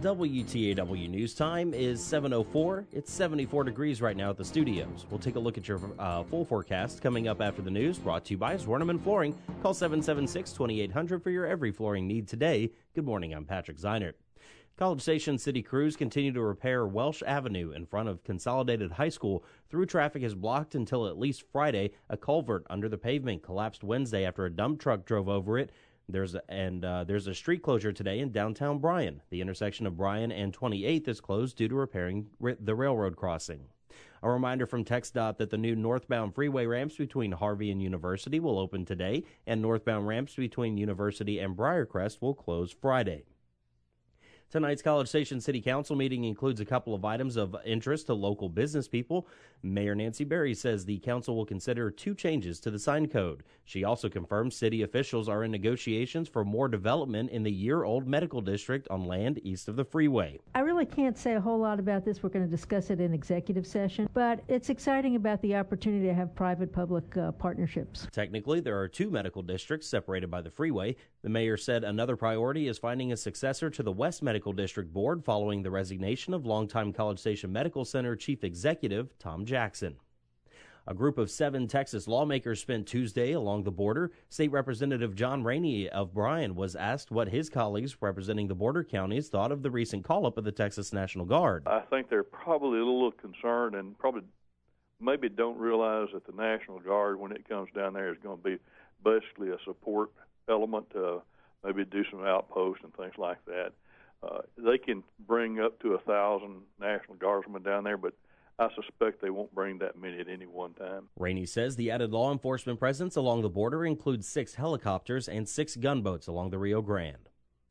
WTAW News Time is 7:04. It's 74 degrees right now at the studios. We'll take a look at your full forecast coming up after the news, brought to you by Zwerneman Flooring. Call 776-2800 for your every flooring need today. Good morning, I'm Patrick Zeinert. College Station city crews continue to repair Welsh Avenue in front of Consolidated High School. Through traffic is blocked until at least Friday. A culvert under the pavement collapsed Wednesday after a dump truck drove over it. There's a street closure today in downtown Bryan. The intersection of Bryan and 28th is closed due to repairing the railroad crossing. A reminder from TxDOT that the new northbound freeway ramps between Harvey and University will open today, and northbound ramps between University and Briarcrest will close Friday. Tonight's College Station City Council meeting includes a couple of items of interest to local business people. Mayor Nancy Berry says the council will consider 2 changes to the sign code. She also confirms city officials are in negotiations for more development in the year-old medical district on land east of the freeway. I really can't say a whole lot about this. We're going to discuss it in executive session, but it's exciting about the opportunity to have private-public partnerships. Technically, there are 2 medical districts separated by the freeway. The mayor said another priority is finding a successor to the West Medical District Board following the resignation of longtime College Station Medical Center Chief Executive Tom Jackson. A group of 7 Texas lawmakers spent Tuesday along the border. State Representative John Rainey of Bryan was asked what his colleagues representing the border counties thought of the recent call-up of the Texas National Guard. I think they're probably a little concerned and probably maybe don't realize that the National Guard, when it comes down there, is going to be basically a support element to maybe do some outposts and things like that. They can bring up to 1,000 National Guardsmen down there, but I suspect they won't bring that many at any one time. Rainey says the added law enforcement presence along the border includes 6 helicopters and 6 gunboats along the Rio Grande.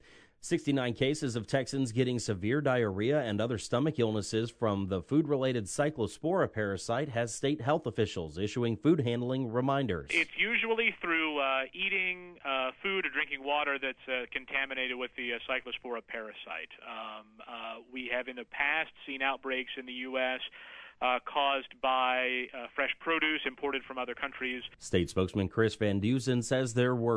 69 cases of Texans getting severe diarrhea and other stomach illnesses from the food-related Cyclospora parasite has state health officials issuing food handling reminders. It's usually through eating food or drinking water that's contaminated with the Cyclospora parasite. We have in the past seen outbreaks in the U.S. Caused by fresh produce imported from other countries. State spokesman Chris Van Dusen says there were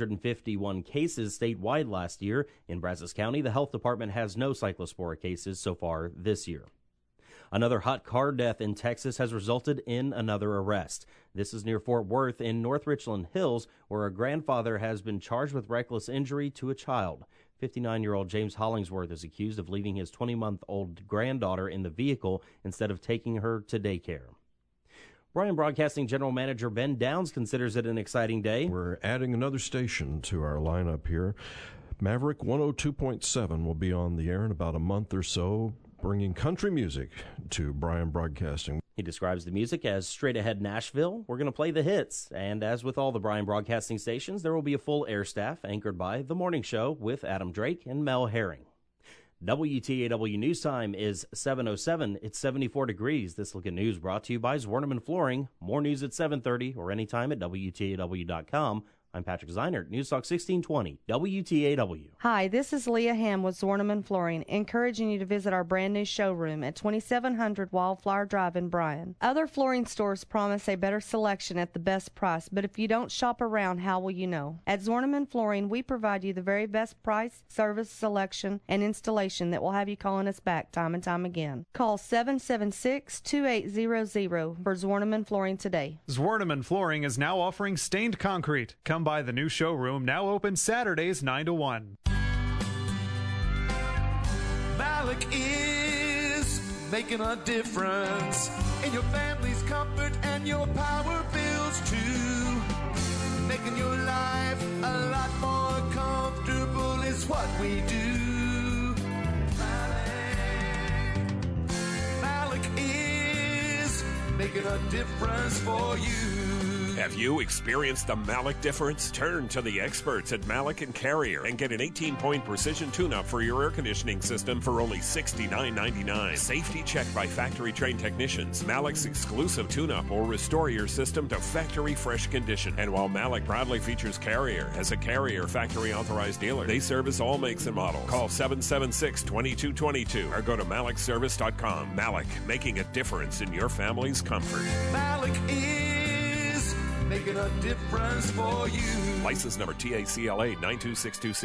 351 cases statewide last year. In Brazos County, the health department has no Cyclospora cases so far this year. Another hot car death in Texas has resulted in another arrest. This is near Fort Worth in North Richland Hills, where a grandfather has been charged with reckless injury to a child. 59-year-old James Hollingsworth is accused of leaving his 20-month-old granddaughter in the vehicle instead of taking her to daycare. Bryan Broadcasting General Manager Ben Downs considers it an exciting day. We're adding another station to our lineup here. Maverick 102.7 will be on the air in about a month or so, bringing country music to Bryan Broadcasting. He describes the music as straight ahead Nashville. We're going to play the hits. And as with all the Bryan Broadcasting stations, there will be a full air staff anchored by The Morning Show with Adam Drake and Mel Herring. WTAW News Time is 7:07. It's 74 degrees. This look at news brought to you by Zwerneman Flooring. More news at 7:30 or anytime at WTAW.com. I'm Patrick Zeinert, News Talk 1620, WTAW. Hi, this is Leah Ham with Zwerneman Flooring, encouraging you to visit our brand new showroom at 2700 Wildflower Drive in Bryan. Other flooring stores promise a better selection at the best price, but if you don't shop around, how will you know? At Zwerneman Flooring, we provide you the very best price, service, selection, and installation that will have you calling us back time and time again. Call 776-2800 for Zwerneman Flooring today. Zwerneman Flooring is now offering stained concrete. Come by the new showroom, now open Saturdays 9 to 1. Malik is making a difference in your family's comfort and your power bills too. Making your life a lot more comfortable is what we do. Malik is making a difference for you. Have you experienced the Malik difference? Turn to the experts at Malik & Carrier and get an 18-point precision tune-up for your air conditioning system for only $69.99. Safety checked by factory-trained technicians. Malik's exclusive tune-up will restore your system to factory-fresh condition. And while Malik proudly features Carrier as a Carrier factory-authorized dealer, they service all makes and models. Call 776-2222 or go to malikservice.com. Malik, making a difference in your family's comfort. Malik is making a difference for you. License number TACLA 9262C.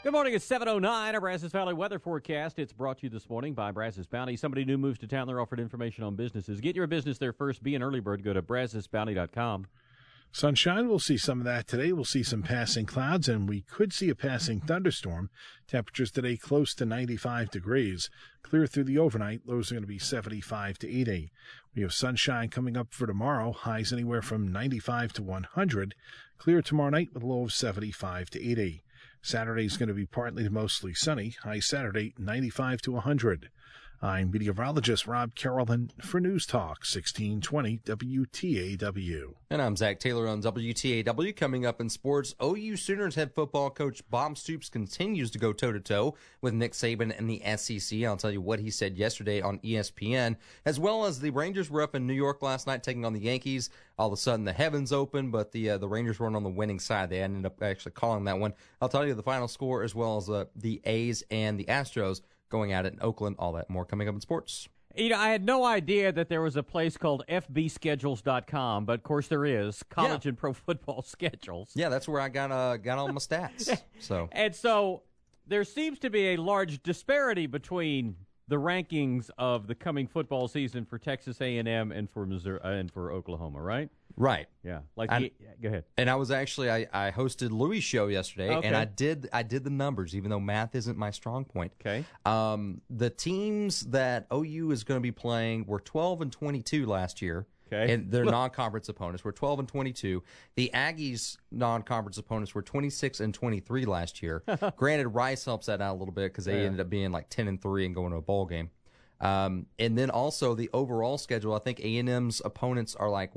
Good morning. It's 7:09. Our Brazos Valley weather forecast. It's brought to you this morning by Brazos Bounty. Somebody new moves to town. They're offered information on businesses. Get your business there first. Be an early bird. Go to brazosbounty.com. Sunshine, we'll see some of that today. We'll see some passing clouds, and we could see a passing thunderstorm. Temperatures today close to 95 degrees. Clear through the overnight. Lows are going to be 75 to 80. We have sunshine coming up for tomorrow. Highs anywhere from 95 to 100. Clear tomorrow night with a low of 75 to 80. Saturday is going to be partly to mostly sunny. High Saturday, 95 to 100. I'm meteorologist Rob Carrollton for News Talk 1620 WTAW. And I'm Zach Taylor on WTAW. Coming up in sports, OU Sooners head football coach Bob Stoops continues to go toe-to-toe with Nick Saban and the SEC. I'll tell you what he said yesterday on ESPN, as well as the Rangers were up in New York last night taking on the Yankees. All of a sudden, the heavens opened, but the Rangers weren't on the winning side. They ended up actually calling that one. I'll tell you the final score, as well as the A's and the Astros going at it in Oakland. All that more coming up in sports. You know, I had no idea that there was a place called FBschedules.com, but of course there is. College and pro football schedules. Yeah, that's where I got all my stats. And so there seems to be a large disparity between the rankings of the coming football season for Texas A&M and for Missouri and for Oklahoma, right? Right. Yeah. Go ahead. And I was actually I hosted Louis' show yesterday, and I did the numbers, even though math isn't my strong point. Okay. The teams that OU is going to be playing were 12-22 last year. Okay. And their non-conference opponents were 12-22. The Aggies' non-conference opponents were 26-23 last year. Granted, Rice helps that out a little bit because they ended up being like 10-3 and going to a bowl game. And then also the overall schedule, I think A&M's opponents are like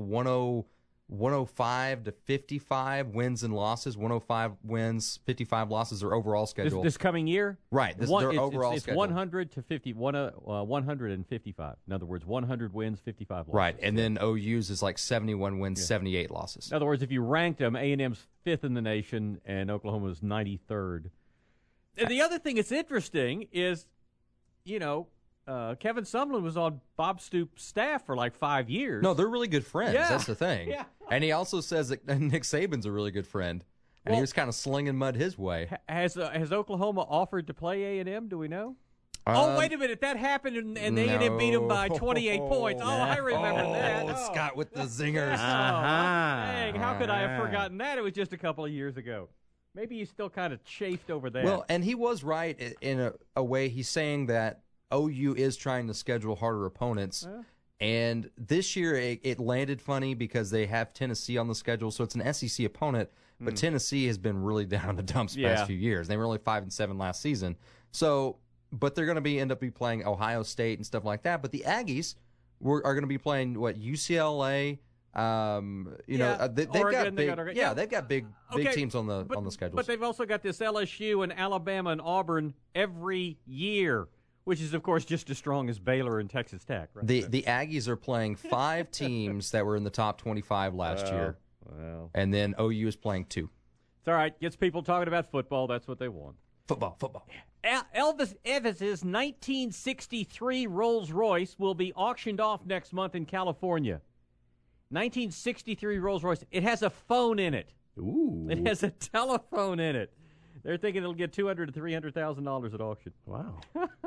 105 to 55 wins and losses. 105 wins, 55 losses. Their overall schedule. This coming year? Right. This is their overall it's schedule. 100 to 155. In other words, 100 wins, 55 losses. Right. And then OU's is like 71 wins, 78 losses. In other words, if you ranked them, A&M's 5th in the nation and Oklahoma's 93rd. And the other thing that's interesting is, Kevin Sumlin was on Bob Stoops' staff for like 5 years. No, they're really good friends. Yeah. That's the thing. Yeah. And he also says that Nick Saban's a really good friend. And he was kind of slinging mud his way. Has Oklahoma offered to play A&M? Do we know? Wait a minute. That happened, and A&M beat them by 28 points. Oh, I remember that. Scott with the zingers. Dang, how could I have forgotten that? It was just a couple of years ago. Maybe he's still kind of chafed over that. Well, and he was right in a way. He's saying that OU is trying to schedule harder opponents. And this year it landed funny because they have Tennessee on the schedule, so it's an SEC opponent. But Tennessee has been really down in the dumps the past few years. They were only 5-7 last season. So, but they're going to end up playing Ohio State and stuff like that. But the Aggies are going to be playing UCLA. They've got big teams on the schedule. But they've also got this LSU and Alabama and Auburn every year, which is, of course, just as strong as Baylor and Texas Tech. Right? The Aggies are playing 5 teams that were in the top 25 last year. Well. And then OU is playing 2. It's all right. Gets people talking about football. That's what they want. Football. Elvis Evans's 1963 Rolls-Royce will be auctioned off next month in California. 1963 Rolls-Royce. It has a phone in it. Ooh. It has a telephone in it. They're thinking it'll get $200,000 to $300,000 at auction. Wow.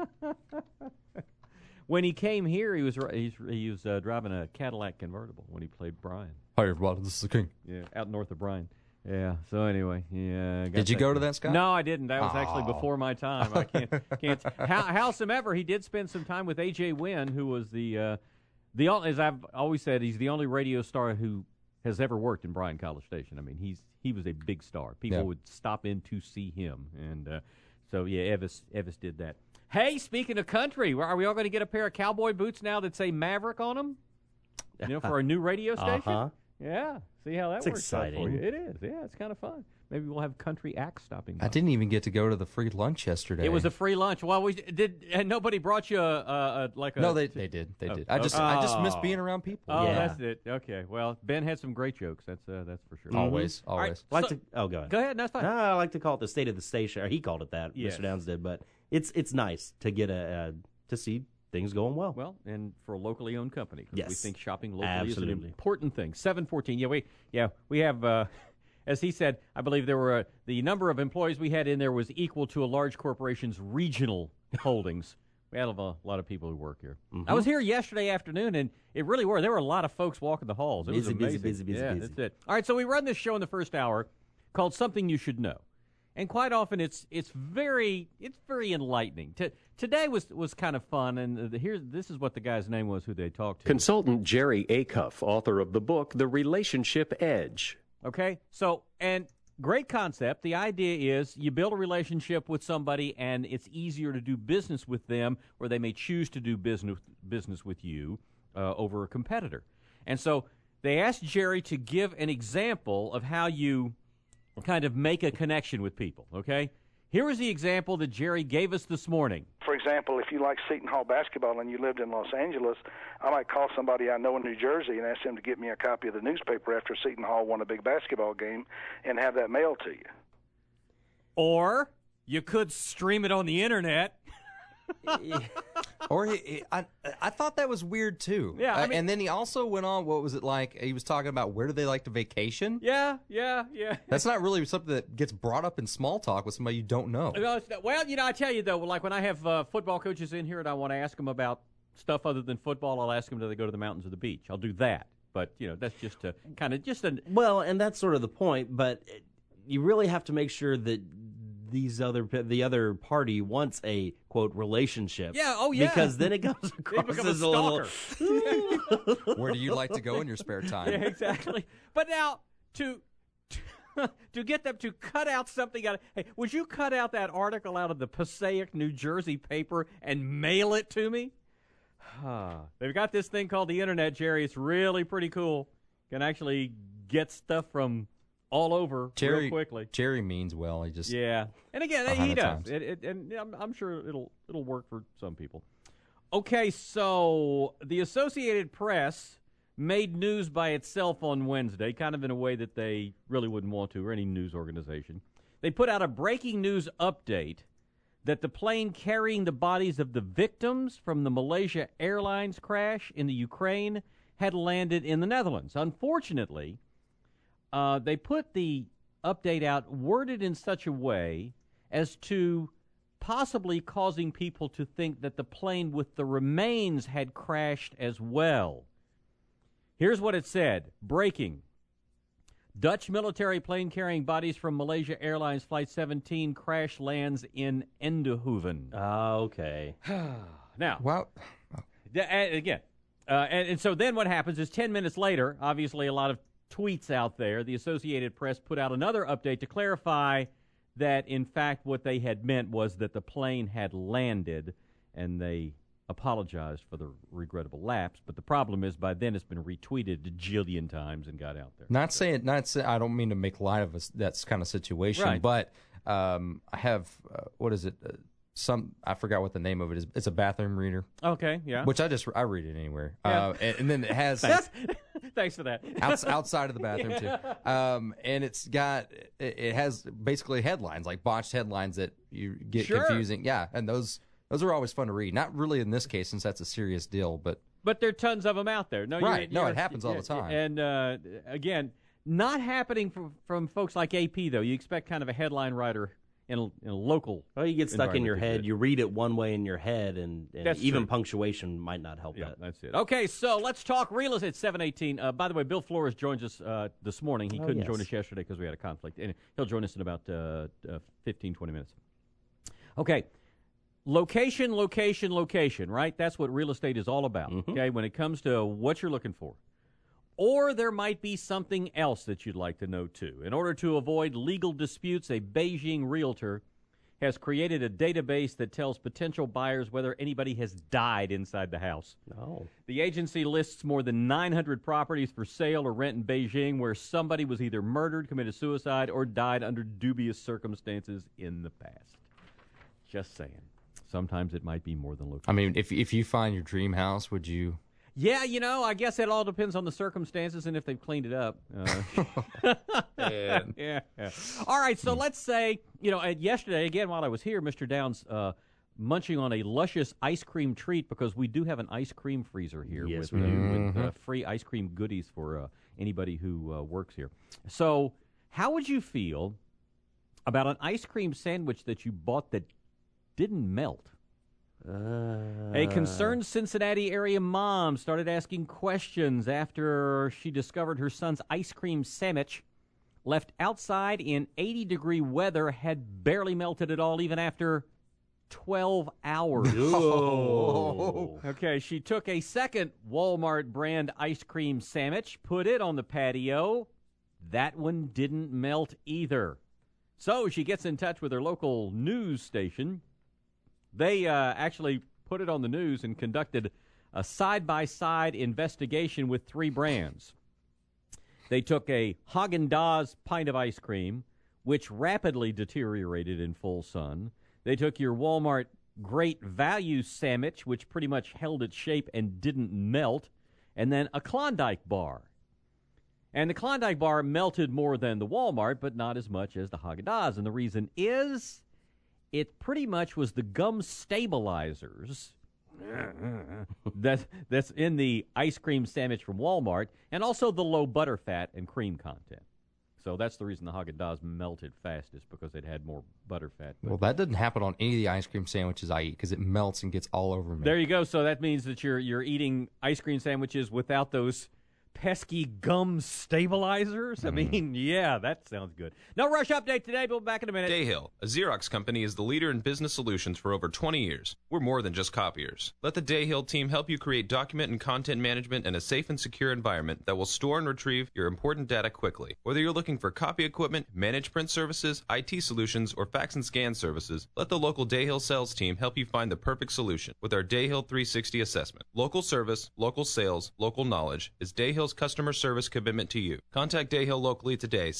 When he came here, he was driving a Cadillac convertible when he played Bryan. Hi, everybody. This is the King. Yeah, out north of Bryan. Yeah. So anyway, Did you go to that, Scott? No, I didn't. That was actually before my time. I can't. Howsoever, he did spend some time with A.J. Wynn, who was the as I've always said, he's the only radio star who has ever worked in Bryan College Station. I mean, he was a big star. People would stop in to see him, and so Evis did that. Hey, speaking of country, are we all going to get a pair of cowboy boots now that say Maverick on them? For our new radio station. Uh-huh. Yeah, see how that It's works exciting. out for you. It is. Yeah, it's kind of fun. Maybe we'll have country acts stopping by. I didn't even get to go to the free lunch yesterday. It was a free lunch. Well, we did, and nobody brought you a No, they did. They did. I just miss being around people. Oh, that's it. Okay. Well, Ben had some great jokes. That's for sure. Always. All right, go ahead. Go ahead. That's fine. I like to call it the state of the station. Or he called it that. Yes. Mr. Downs did, but it's nice to get to see things going well. Well, and for a locally owned company, yes, we think shopping locally absolutely is an important thing. 714. We have. as he said, I believe there were the number of employees we had in there was equal to a large corporation's regional holdings. We have a lot of people who work here. I was here yesterday afternoon, and it really were. There were a lot of folks walking the halls. It was amazing. Busy. That's it. All right, so we run this show in the first hour called Something You Should Know. And quite often it's very enlightening. Today was kind of fun, and this is what the guy's name was who they talked to. Consultant Jerry Acuff, author of the book The Relationship Edge. Okay, so, and great concept. The idea is you build a relationship with somebody, and it's easier to do business with them, or they may choose to do business with you over a competitor. And so they asked Jerry to give an example of how you kind of make a connection with people, okay? Here is the example that Jerry gave us this morning. For example, if you like Seton Hall basketball and you lived in Los Angeles, I might call somebody I know in New Jersey and ask them to get me a copy of the newspaper after Seton Hall won a big basketball game and have that mailed to you. Or you could stream it on the internet. Or I thought that was weird too. Yeah, I mean, and then he also went on. What was it like? He was talking about where do they like to vacation? Yeah. That's not really something that gets brought up in small talk with somebody you don't know. Well, I tell you though, like when I have football coaches in here and I want to ask them about stuff other than football, I'll ask them, do they go to the mountains or the beach? I'll do that. But that's just a kind of well, and that's sort of the point. But you really have to make sure that the other party wants a quote relationship. Yeah, oh yeah. Because then it goes across as a little. Where do you like to go in your spare time? Yeah, exactly. But now to get them to cut out something out of, hey, would you cut out that article out of the Passaic, New Jersey paper and mail it to me? They've got this thing called the internet, Jerry. It's really pretty cool. Can actually get stuff from all over real quickly. Jerry means well. He just and again he does. And I'm sure it'll work for some people. Okay, so the Associated Press made news by itself on Wednesday, kind of in a way that they really wouldn't want to, or any news organization. They put out a breaking news update that the plane carrying the bodies of the victims from the Malaysia Airlines crash in the Ukraine had landed in the Netherlands. Unfortunately, they put the update out worded in such a way as to possibly causing people to think that the plane with the remains had crashed as well. Here's what it said. Breaking. Dutch military plane carrying bodies from Malaysia Airlines Flight 17 crash lands in Eindhoven. Okay. Now, well, again, and so then what happens is 10 minutes later, obviously a lot of tweets out there, the Associated Press put out another update to clarify that, in fact, what they had meant was that the plane had landed, and they apologized for the regrettable lapse. But the problem is, by then it's been retweeted a jillion times and got out there. Not saying I don't mean to make light of that kind of situation, right. But I have what is it? I forgot what the name of it is. It's a bathroom reader. Okay, yeah. Which I read it anywhere. Yeah. And then it has Thanks for that. outside of the bathroom too. And it has basically headlines, like botched headlines that you get confusing. Yeah, and those are always fun to read. Not really in this case, since that's a serious deal, but there are tons of them out there. No, right? It happens all the time. And again, not happening from folks like AP though. You expect kind of a headline writer in a local. Well, you get stuck in your head. You read it one way in your head, and even true. Punctuation might not help that. That's it. Okay, so let's talk real estate. 7:18. By the way, Bill Flores joins us this morning. He couldn't join us yesterday because we had a conflict, and he'll join us in about 15, 20 minutes. Okay. Location, right? That's what real estate is all about, okay, when it comes to what you're looking for. Or there might be something else that you'd like to know, too. In order to avoid legal disputes, a Beijing realtor has created a database that tells potential buyers whether anybody has died inside the house. No. The agency lists more than 900 properties for sale or rent in Beijing where somebody was either murdered, committed suicide, or died under dubious circumstances in the past. Just saying. Sometimes it might be more than location. I mean, if you find your dream house, would you? Yeah, I guess it all depends on the circumstances and if they've cleaned it up. Yeah. All right, so let's say, yesterday, again, while I was here, Mr. Downs munching on a luscious ice cream treat because we do have an ice cream freezer here with free ice cream goodies for anybody who works here. So How would you feel about an ice cream sandwich that you bought that didn't melt? A concerned Cincinnati area mom started asking questions after she discovered her son's ice cream sandwich left outside in 80-degree weather had barely melted at all, even after 12 hours. Okay, she took a second Walmart brand ice cream sandwich, put it on the patio. That one didn't melt either. So she gets in touch with her local news station. They actually put it on the news and conducted a side-by-side investigation with 3 brands. They took a Haagen-Dazs pint of ice cream, which rapidly deteriorated in full sun. They took your Walmart Great Value sandwich, which pretty much held its shape and didn't melt, and then a Klondike bar. And the Klondike bar melted more than the Walmart, but not as much as the Haagen-Dazs. And the reason is it pretty much was the gum stabilizers that's in the ice cream sandwich from Walmart, and also the low butter fat and cream content. So that's the reason the Haagen-Dazs melted fastest, because it had more butter fat. Well, that doesn't happen on any of the ice cream sandwiches I eat, because it melts and gets all over me. There you go. So that means that you're eating ice cream sandwiches without those pesky gum stabilizers. I mean, yeah, that sounds good. No Rush update today. We'll be back in a minute. Dayhill, a Xerox company, is the leader in business solutions for over 20 years. We're more than just copiers. Let the Dayhill team help you create document and content management in a safe and secure environment that will store and retrieve your important data quickly. Whether you're looking for copy equipment, managed print services, IT solutions, or fax and scan services, let the local Dayhill sales team help you find the perfect solution with our Dayhill 360 assessment. Local service, local sales, local knowledge is Dayhill's customer service commitment to you. Contact Dayhill locally today,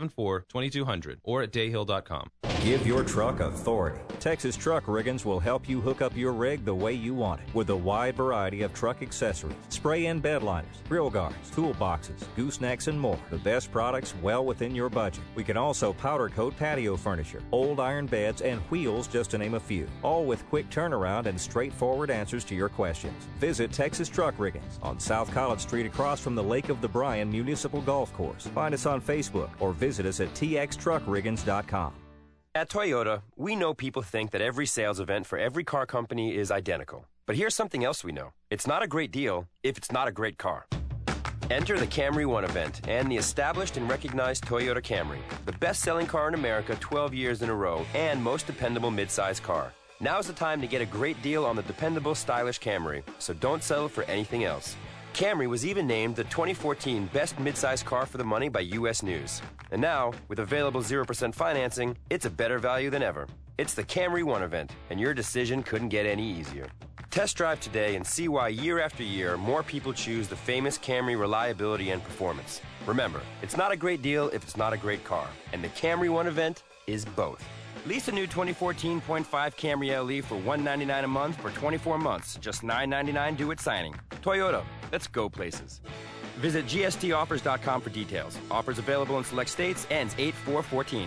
774-2200, or at dayhill.com. Give your truck authority. Texas Truck Riggins will help you hook up your rig the way you want it with a wide variety of truck accessories, spray-in bed liners, grill guards, toolboxes, goosenecks, and more. The best products well within your budget. We can also powder coat patio furniture, old iron beds, and wheels, just to name a few. All with quick turnaround and straightforward answers to your questions. Visit Texas Truck Riggins on South College Street across from the Lake of the Bryan Municipal Golf Course. Find us on Facebook or visit us at txtruckriggins.com. At Toyota, we know people think that every sales event for every car company is identical. But here's something else we know. It's not a great deal if it's not a great car. Enter the Camry One event and the established and recognized Toyota Camry, the best-selling car in America 12 years in a row and most dependable midsize car. Now's the time to get a great deal on the dependable, stylish Camry, so don't settle for anything else. Camry was even named the 2014 Best Midsize Car for the Money by U.S. News. And now, with available 0% financing, it's a better value than ever. It's the Camry One event, and your decision couldn't get any easier. Test drive today and see why year after year, more people choose the famous Camry reliability and performance. Remember, it's not a great deal if it's not a great car, and the Camry One event is both. Lease a new 2014.5 Camry LE for $199 a month for 24 months, just $999 due at signing. Toyota, let's go places. Visit gstoffers.com for details. Offers available in select states, ends 8/4/14.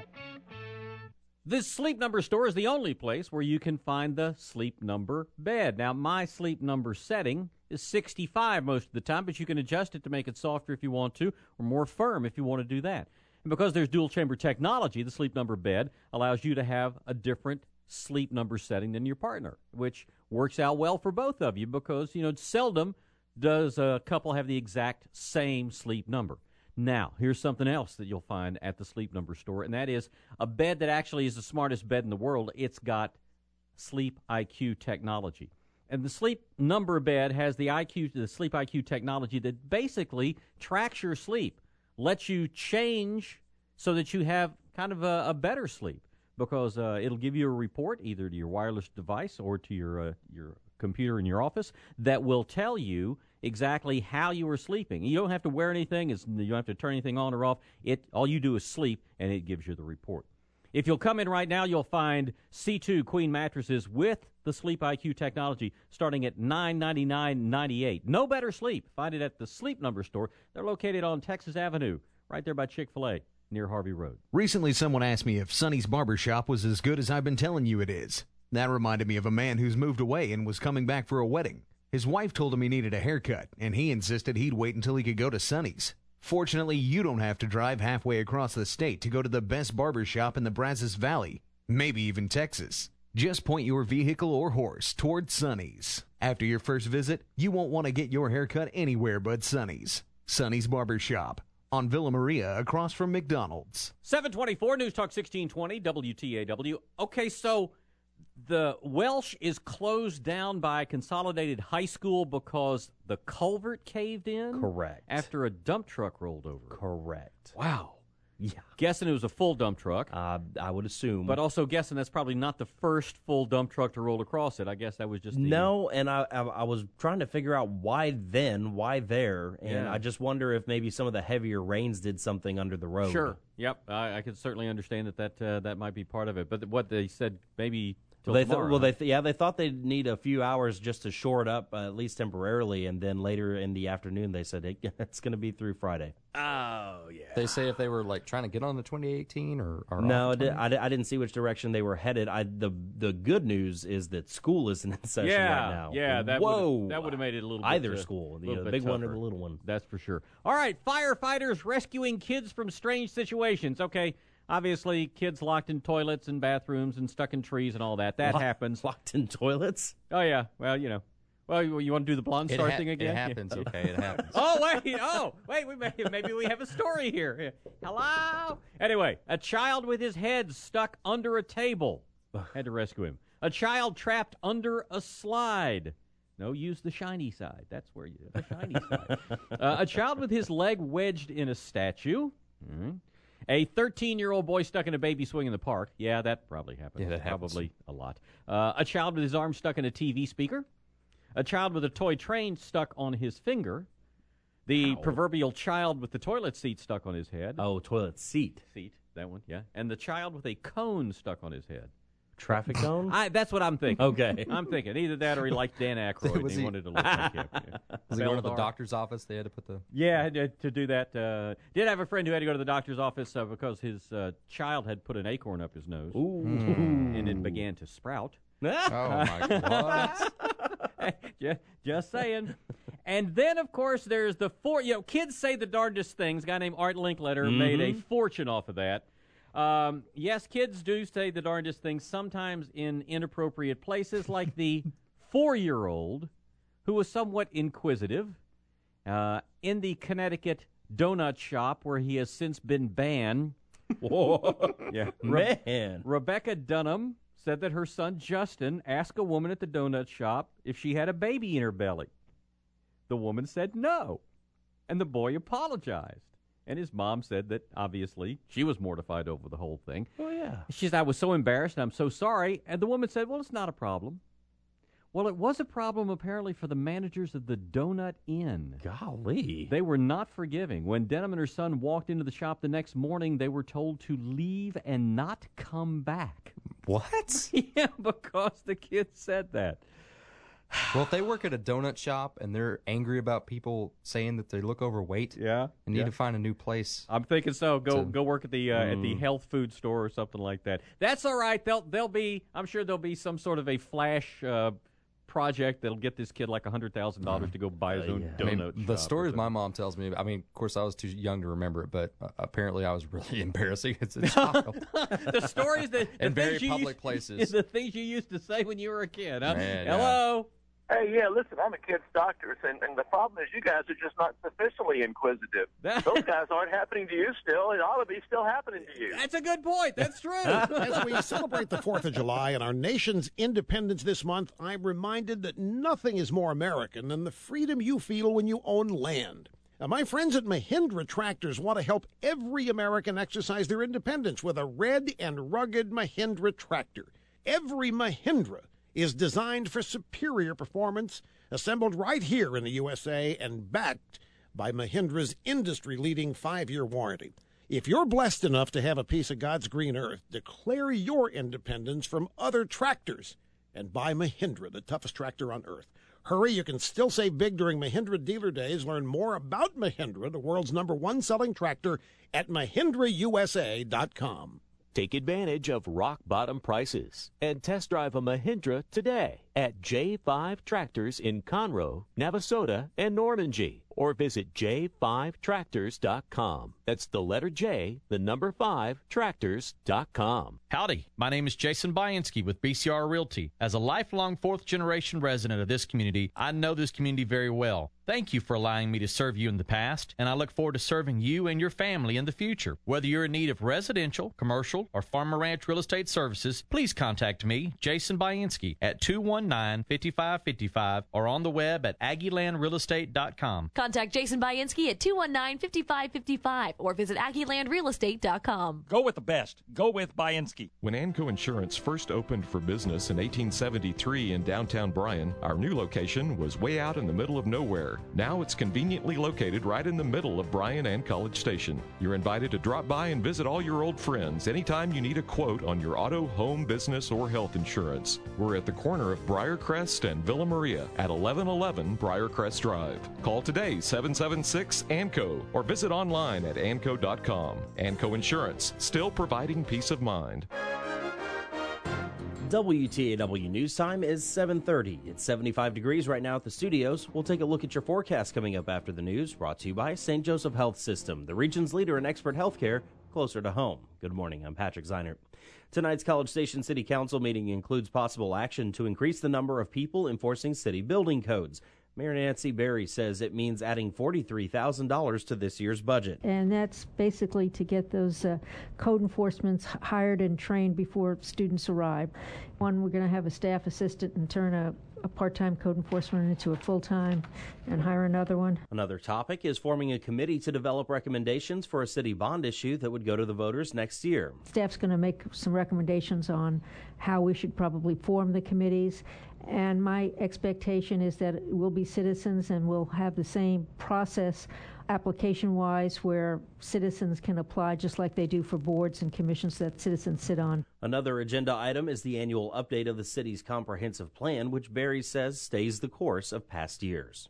The Sleep Number store is the only place where you can find the Sleep Number bed. Now, my Sleep Number setting is 65 most of the time, but you can adjust it to make it softer if you want to, or more firm if you want to do that. And because there's dual-chamber technology, the Sleep Number bed allows you to have a different sleep number setting than your partner, which works out well for both of you because, seldom does a couple have the exact same sleep number. Now, here's something else that you'll find at the Sleep Number store, and that is a bed that actually is the smartest bed in the world. It's got Sleep IQ technology. And the Sleep Number bed has the Sleep IQ technology that basically tracks your sleep, lets you change so that you have kind of a better sleep because it'll give you a report either to your wireless device or to your computer in your office that will tell you exactly how you are sleeping. You don't have to wear anything. You don't have to turn anything on or off. All you do is sleep, and it gives you the report. If you'll come in right now, you'll find C2 Queen mattresses with the Sleep IQ technology starting at $999.98. No better sleep. Find it at the Sleep Number store. They're located on Texas Avenue, right there by Chick-fil-A, near Harvey Road. Recently, someone asked me if Sonny's Barbershop was as good as I've been telling you it is. That reminded me of a man who's moved away and was coming back for a wedding. His wife told him he needed a haircut, and he insisted he'd wait until he could go to Sonny's. Fortunately, you don't have to drive halfway across the state to go to the best barber shop in the Brazos Valley, maybe even Texas. Just point your vehicle or horse toward Sonny's. After your first visit, you won't want to get your hair cut anywhere but Sonny's. Sonny's Barber Shop on Villa Maria across from McDonald's. 724 News Talk 1620 WTAW. Okay, so the Welsh is closed down by Consolidated High School because the culvert caved in? Correct. After a dump truck rolled over. Correct. Wow. Yeah. Guessing it was a full dump truck. I would assume. But also guessing that's probably not the first full dump truck to roll across it. I guess that was just No, and I was trying to figure out why then, why there, and Yeah. I just wonder if maybe some of the heavier rains did something under the road. Sure. Yep. I could certainly understand that might be part of it. But what they said, maybe till They tomorrow. they thought they'd need a few hours just to shore it up, at least temporarily, and then later in the afternoon they said it's going to be through Friday. Oh, yeah. They say if they were like trying to get on the 2018 or No, off I didn't see which direction they were headed. The good news is that school isn't in session right now. Yeah, that would have made it a little bit either school, the big one or the little one. That's for sure. All right, firefighters rescuing kids from strange situations. Okay, obviously kids locked in toilets and bathrooms and stuck in trees and all that. That happens. Locked in toilets? Oh yeah. Well, you know. Well, you want to do the Blonde Star thing again? It happens, okay, it happens. Wait, maybe we have a story here. Hello? Anyway, a child with his head stuck under a table. Had to rescue him. A child trapped under a slide. No, use the shiny side. That's where you the shiny side. A child with his leg wedged in a statue. Mm-hmm. A 13-year-old boy stuck in a baby swing in the park. Yeah, that probably happens. Yeah, that happens. Probably a lot. A child with his arm stuck in a TV speaker. A child with a toy train stuck on his finger. The proverbial child with the toilet seat stuck on his head. Oh, toilet seat. Seat, that one, yeah. And the child with a cone stuck on his head. Traffic cone? That's what I'm thinking. Okay. I'm thinking either that or he liked Dan Aykroyd and he wanted to look like him. Yeah. Was he going to the doctor's office? They had to put the... Yeah, to do that. Did have a friend who had to go to the doctor's office because his child had put an acorn up his nose. Ooh. And it began to sprout. Oh, my God. Just saying. And then, of course, there's the kids say the darndest things. A guy named Art Linkletter made a fortune off of that. Yes, kids do say the darndest things, sometimes in inappropriate places, like the 4-year-old who was somewhat inquisitive in the Connecticut donut shop where he has since been banned. Whoa. Yeah. Man. Rebecca Dunham said that her son Justin asked a woman at the donut shop if she had a baby in her belly. The woman said no, and the boy apologized. And his mom said that, obviously, she was mortified over the whole thing. Oh, yeah. She said, I was so embarrassed, and I'm so sorry. And the woman said, well, it's not a problem. Well, it was a problem, apparently, for the managers of the Donut Inn. Golly. They were not forgiving. When Denham and her son walked into the shop the next morning, they were told to leave and not come back. What? Yeah, because the kid said that. Well, if they work at a donut shop and they're angry about people saying that they look overweight, yeah, and need to find a new place. I'm thinking so. Go work at the health food store or something like that. That's all right. They'll be. I'm sure there'll be some sort of a flash project that'll get this kid like $100,000 to go buy his own donut shop. The stories my mom tells me, I mean, of course, I was too young to remember it, but apparently I was really embarrassing as a child. The stories that in very public places. The things you used to say when you were a kid. Huh? Man, hello. Hey, yeah, listen, I'm a kid's doctor, and the problem is you guys are just not sufficiently inquisitive. Those guys aren't happening to you still. It ought to be still happening to you. That's a good point. That's true. As we celebrate the 4th of July and our nation's independence this month, I'm reminded that nothing is more American than the freedom you feel when you own land. Now, my friends at Mahindra Tractors want to help every American exercise their independence with a red and rugged Mahindra tractor. Every Mahindra is designed for superior performance, assembled right here in the USA and backed by Mahindra's industry-leading 5-year warranty. If you're blessed enough to have a piece of God's green earth, declare your independence from other tractors and buy Mahindra, the toughest tractor on earth. Hurry, you can still save big during Mahindra Dealer Days. Learn more about Mahindra, the world's #1 selling tractor, at MahindraUSA.com. Take advantage of rock-bottom prices and test drive a Mahindra today at J5 Tractors in Conroe, Navasota, and Normandy, or visit j5tractors.com. That's the letter J, the number 5, tractors.com. Howdy, my name is Jason Bainski with BCR Realty. As a lifelong fourth-generation resident of this community, I know this community very well. Thank you for allowing me to serve you in the past, and I look forward to serving you and your family in the future. Whether you're in need of residential, commercial, or farm and ranch real estate services, please contact me, Jason Bainski, at 219-5555 or on the web at aggielandrealestate.com. Contact Jason Bainski at 219-5555 or visit aggielandrealestate.com. Go with the best. Go with Bainski. When Anco Insurance first opened for business in 1873 in downtown Bryan, our new location was way out in the middle of nowhere. Now it's conveniently located right in the middle of Bryan and College Station. You're invited to drop by and visit all your old friends anytime you need a quote on your auto, home, business, or health insurance. We're at the corner of Briarcrest and Villa Maria at 1111 Briarcrest Drive. Call today, 776-ANCO, or visit online at anco.com. Anco Insurance, still providing peace of mind. WTAW News Time is 7:30. It's 75 degrees right now at the studios. We'll take a look at your forecast coming up after the news, brought to you by St. Joseph Health System, the region's leader in expert health care, closer to home. Good morning, I'm Patrick Zeinert. Tonight's College Station City Council meeting includes possible action to increase the number of people enforcing city building codes. Mayor Nancy Berry says it means adding $43,000 to this year's budget. And that's basically to get those code enforcements hired and trained before students arrive. One, we're going to have a staff assistant and turn a part-time code enforcement into a full-time and hire another one. Another topic is forming a committee to develop recommendations for a city bond issue that would go to the voters next year. Staff's going to make some recommendations on how we should probably form the committees. And my expectation is that we'll be citizens and we'll have the same process application-wise where citizens can apply just like they do for boards and commissions that citizens sit on. Another agenda item is the annual update of the city's comprehensive plan, which Berry says stays the course of past years.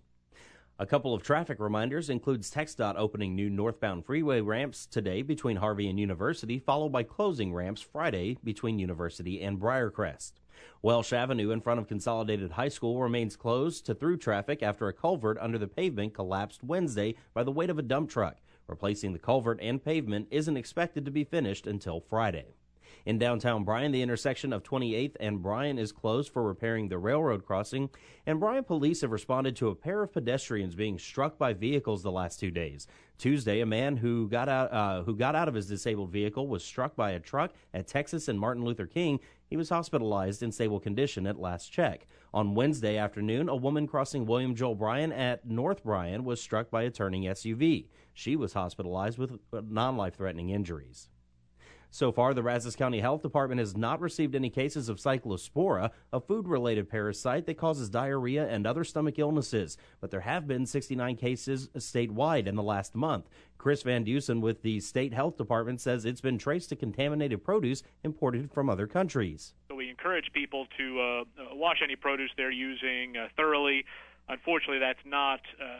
A couple of traffic reminders includes TxDOT opening new northbound freeway ramps today between Harvey and University, followed by closing ramps Friday between University and Briarcrest. Welsh Avenue in front of Consolidated High School remains closed to through traffic after a culvert under the pavement collapsed Wednesday by the weight of a dump truck. Replacing the culvert and pavement isn't expected to be finished until Friday. In downtown Bryan, the intersection of 28th and Bryan is closed for repairing the railroad crossing, and Bryan police have responded to a pair of pedestrians being struck by vehicles the last 2 days. Tuesday, a man who got out of his disabled vehicle was struck by a truck at Texas and Martin Luther King. He was hospitalized in stable condition at last check. On Wednesday afternoon, a woman crossing William Joel Bryan at North Bryan was struck by a turning SUV. She was hospitalized with non-life-threatening injuries. So far, the Brazos County Health Department has not received any cases of Cyclospora, a food-related parasite that causes diarrhea and other stomach illnesses. But there have been 69 cases statewide in the last month. Chris Van Dusen with the State Health Department says it's been traced to contaminated produce imported from other countries. So we encourage people to wash any produce they're using thoroughly. Unfortunately, that's not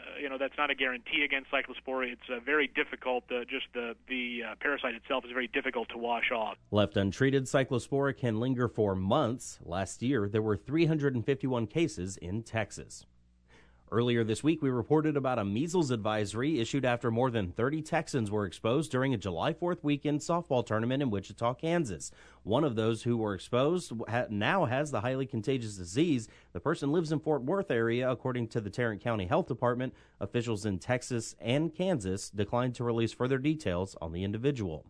a guarantee against Cyclospora. It's very difficult. Just the parasite itself is very difficult to wash off. Left untreated, Cyclospora can linger for months. Last year, there were 351 cases in Texas. Earlier this week, we reported about a measles advisory issued after more than 30 Texans were exposed during a July 4th weekend softball tournament in Wichita, Kansas. One of those who were exposed now has the highly contagious disease. The person lives in Fort Worth area, according to the Tarrant County Health Department. Officials in Texas and Kansas declined to release further details on the individual.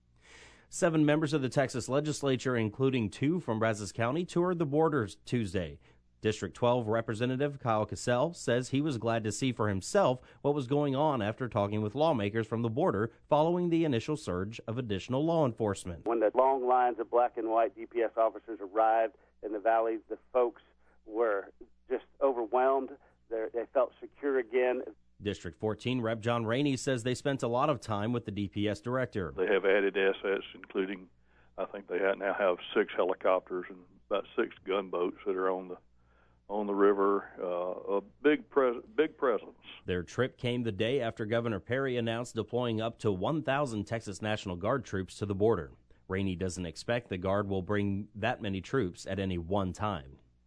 7 members of the Texas legislature, including 2 from Brazos County, toured the border Tuesday. District 12 Representative Kyle Cassell says he was glad to see for himself what was going on after talking with lawmakers from the border following the initial surge of additional law enforcement. When the long lines of black and white DPS officers arrived in the valley, the folks were just overwhelmed. They felt secure again. District 14 Rep. John Rainey says they spent a lot of time with the DPS director. They have added assets, including, I think they now have 6 helicopters and about 6 gunboats that are on the river, a big presence. Their trip came the day after Governor Perry announced deploying up to 1,000 Texas National Guard troops to the border. Rainey doesn't expect the Guard will bring that many troops at any one time.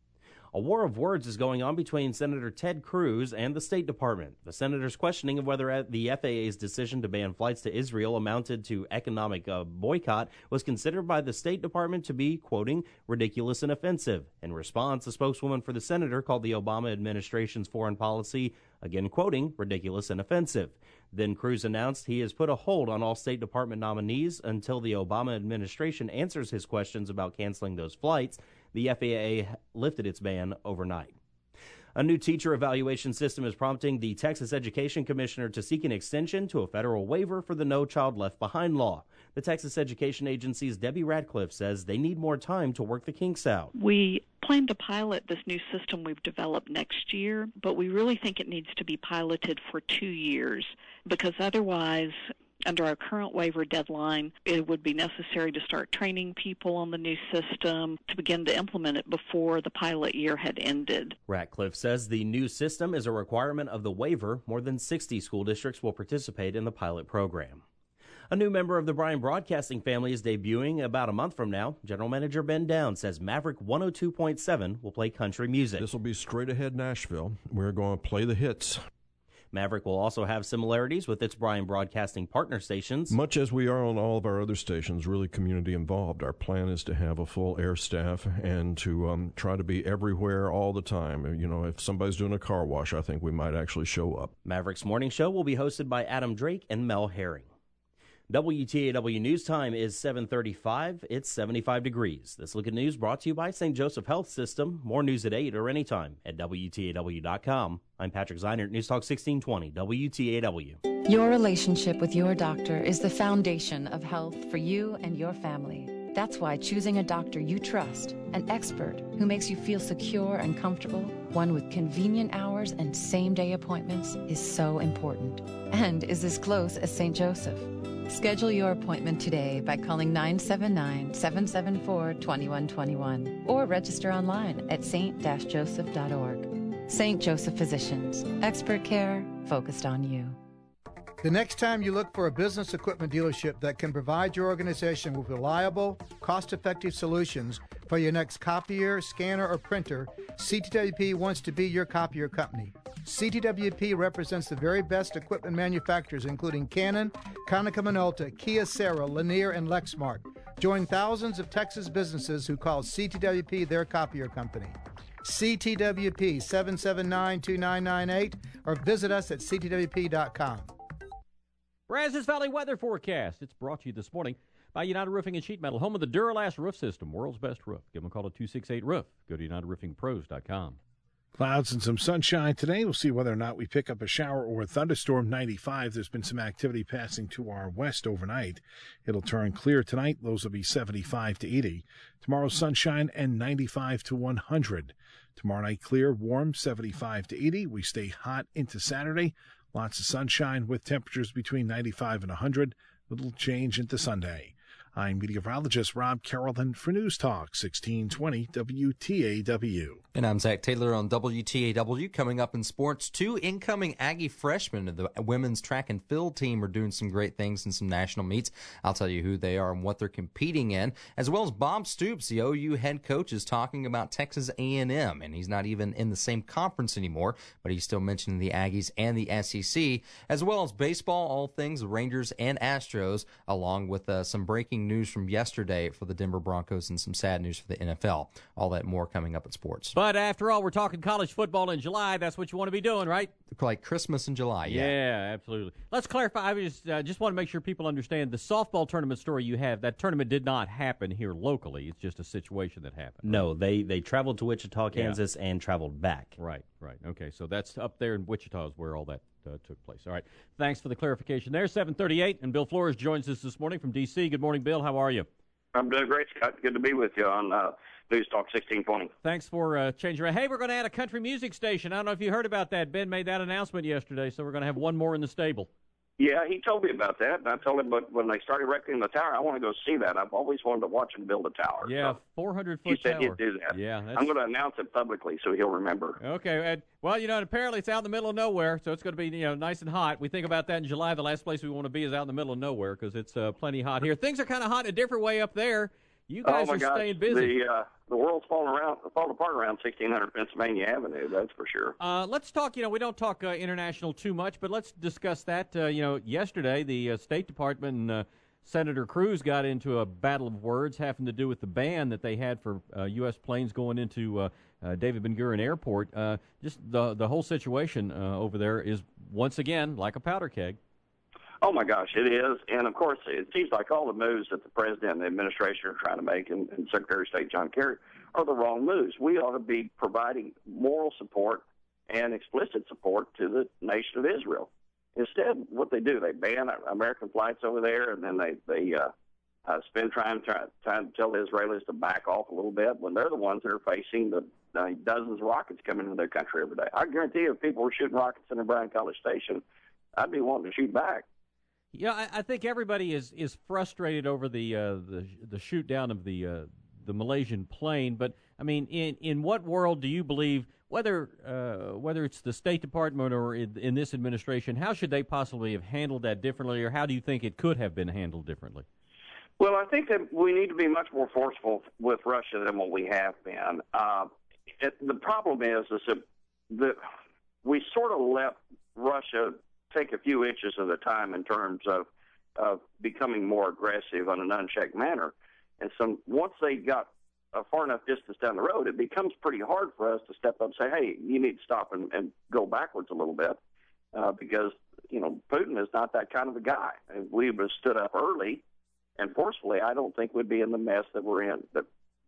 A war of words is going on between Senator Ted Cruz and the State Department. The senator's questioning of whether the FAA's decision to ban flights to Israel amounted to economic boycott was considered by the State Department to be, quoting, ridiculous and offensive. In response, a spokeswoman for the senator called the Obama administration's foreign policy, again quoting, ridiculous and offensive. Then Cruz announced he has put a hold on all State Department nominees until the Obama administration answers his questions about canceling those flights. The FAA lifted its ban overnight. A new teacher evaluation system is prompting the Texas Education Commissioner to seek an extension to a federal waiver for the No Child Left Behind law. The Texas Education Agency's Debbie Radcliffe says they need more time to work the kinks out. We plan to pilot this new system we've developed next year, but we really think it needs to be piloted for 2 years because otherwise, under our current waiver deadline, it would be necessary to start training people on the new system to begin to implement it before the pilot year had ended. Ratcliffe says the new system is a requirement of the waiver. More than 60 school districts will participate in the pilot program. A new member of the Bryan Broadcasting family is debuting about a month from now. General Manager Ben Downs says Maverick 102.7 will play country music. This will be straight ahead Nashville. We're going to play the hits. Maverick will also have similarities with its Bryan Broadcasting partner stations. Much as we are on all of our other stations, really community involved. Our plan is to have a full air staff and to try to be everywhere all the time. You know, if somebody's doing a car wash, I think we might actually show up. Maverick's morning show will be hosted by Adam Drake and Mel Herring. WTAW News Time is 7:35. It's 75 degrees. This look at news brought to you by St. Joseph Health System. More news at 8 or anytime at WTAW.com. I'm Patrick Zeinert, News Talk 1620, WTAW. Your relationship with your doctor is the foundation of health for you and your family. That's why choosing a doctor you trust, an expert who makes you feel secure and comfortable, one with convenient hours and same-day appointments, is so important and is as close as St. Joseph. Schedule your appointment today by calling 979-774-2121 or register online at st-joseph.org. St. Joseph Physicians. Expert care focused on you. The next time you look for a business equipment dealership that can provide your organization with reliable, cost-effective solutions for your next copier, scanner, or printer, CTWP wants to be your copier company. CTWP represents the very best equipment manufacturers, including Canon, Konica Minolta, Kyocera, Lanier, and Lexmark. Join thousands of Texas businesses who call CTWP their copier company. CTWP 779-2998 or visit us at ctwp.com. Brazos Valley weather forecast. It's brought to you this morning by United Roofing and Sheet Metal, home of the Duralast roof system, world's best roof. Give them a call at 268-ROOF. Go to UnitedRoofingPros.com. Clouds and some sunshine today. We'll see whether or not we pick up a shower or a thunderstorm. 95. There's been some activity passing to our west overnight. It'll turn clear tonight. Lows will be 75 to 80. Tomorrow, sunshine and 95 to 100. Tomorrow night, clear, warm, 75 to 80. We stay hot into Saturday. Lots of sunshine with temperatures between 95 and 100. Little change into Sunday. I'm meteorologist Rob Carrollton for News Talk 1620 WTAW. And I'm Zach Taylor on WTAW. Coming up in sports, 2 incoming Aggie freshmen of the women's track and field team are doing some great things in some national meets. I'll tell you who they are and what they're competing in, as well as Bob Stoops, the OU head coach, is talking about Texas A&M, and he's not even in the same conference anymore, but he's still mentioning the Aggies and the SEC, as well as baseball, all things the Rangers and Astros, along with some breaking news from yesterday for the Denver Broncos and some sad news for the NFL. All that more coming up in sports. But after all, we're talking college football in July. That's what you want to be doing, right? Like Christmas in July, yeah. Yeah, absolutely. Let's clarify. I just want to make sure people understand the softball tournament story you have. That tournament did not happen here locally. It's just a situation that happened. No, they traveled to Wichita, Kansas, and traveled back. Right. Okay, so that's up there in Wichita is where all that took place. All right. Thanks for the clarification there. 7:38, and Bill Flores joins us this morning from D.C. Good morning, Bill. How are you? I'm doing great, Scott. Good to be with you on News Talk 1620. Thanks for changing around. Hey, we're going to add a country music station. I don't know if you heard about that. Ben made that announcement yesterday, so we're going to have one more in the stable. Yeah, he told me about that, and I told him, but when they started erecting the tower, I want to go see that. I've always wanted to watch him build a tower. Yeah, 400-foot tower. He said he'd do that. Yeah, I'm going to announce it publicly so he'll remember. Okay, well, apparently it's out in the middle of nowhere, so it's going to be nice and hot. We think about that in July. The last place we want to be is out in the middle of nowhere because it's plenty hot here. Things are kind of hot in a different way up there. You guys are staying busy. The world's falling apart around 1600 Pennsylvania Avenue. That's for sure. Let's talk. We don't talk international too much, but let's discuss that. Yesterday the State Department and Senator Cruz got into a battle of words having to do with the ban that they had for U.S. planes going into David Ben-Gurion Airport. Just the whole situation over there is once again like a powder keg. Oh, my gosh, it is. And, of course, it seems like all the moves that the president and the administration are trying to make, and Secretary of State John Kerry, are the wrong moves. We ought to be providing moral support and explicit support to the nation of Israel. Instead, what they do, they ban American flights over there, and then they spend time trying to tell the Israelis to back off a little bit when they're the ones that are facing the dozens of rockets coming into their country every day. I guarantee you if people were shooting rockets in Bryan College Station, I'd be wanting to shoot back. Yeah, I think everybody is frustrated over the shoot down of the Malaysian plane. But I mean, in what world do you believe, whether it's the State Department or in this administration, how should they possibly have handled that differently, or how do you think it could have been handled differently? Well, I think that we need to be much more forceful with Russia than what we have been. The problem is that we sort of let Russia take a few inches at a time in terms of becoming more aggressive on an unchecked manner. And so once they got a far enough distance down the road, it becomes pretty hard for us to step up and say, hey, you need to stop and go backwards a little bit because, Putin is not that kind of a guy. If we would have stood up early and forcefully, I don't think we'd be in the mess that we're in, that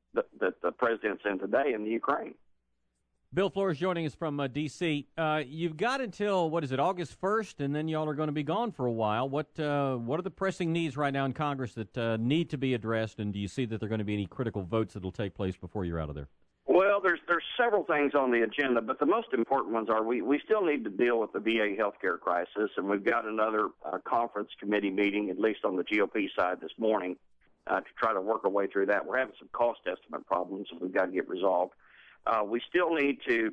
the president's in today in the Ukraine. Bill Flores joining us from D.C. You've got until, August 1st, and then y'all are going to be gone for a while. What are the pressing needs right now in Congress that need to be addressed, and do you see that there are going to be any critical votes that will take place before you're out of there? Well, there's several things on the agenda, but the most important ones are we still need to deal with the VA healthcare crisis, and we've got another conference committee meeting, at least on the GOP side this morning, to try to work our way through that. We're having some cost estimate problems that we've got to get resolved. We still need to,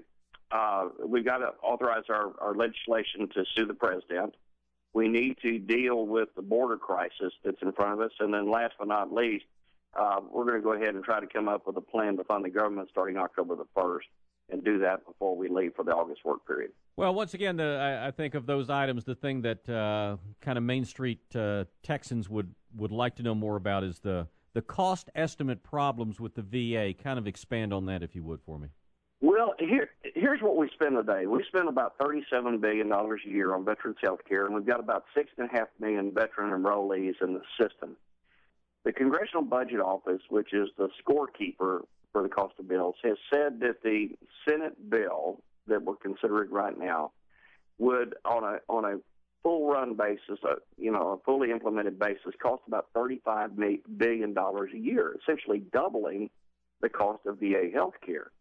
we've got to authorize our legislation to sue the president. We need to deal with the border crisis that's in front of us. And then last but not least, we're going to go ahead and try to come up with a plan to fund the government starting October the 1st and do that before we leave for the August work period. Well, once again, I think of those items, the thing that kind of Main Street Texans would like to know more about is the cost estimate problems with the VA. Kind of expand on that, if you would, for me. Well, here's what we spend a day. We spend about $37 billion a year on veterans health care, and we've got about 6.5 million veteran enrollees in the system. The Congressional Budget Office, which is the scorekeeper for the cost of bills, has said that the Senate bill that we're considering right now would, on a full-run basis, a fully implemented basis, cost about $35 billion a year, essentially doubling the cost of VA health care.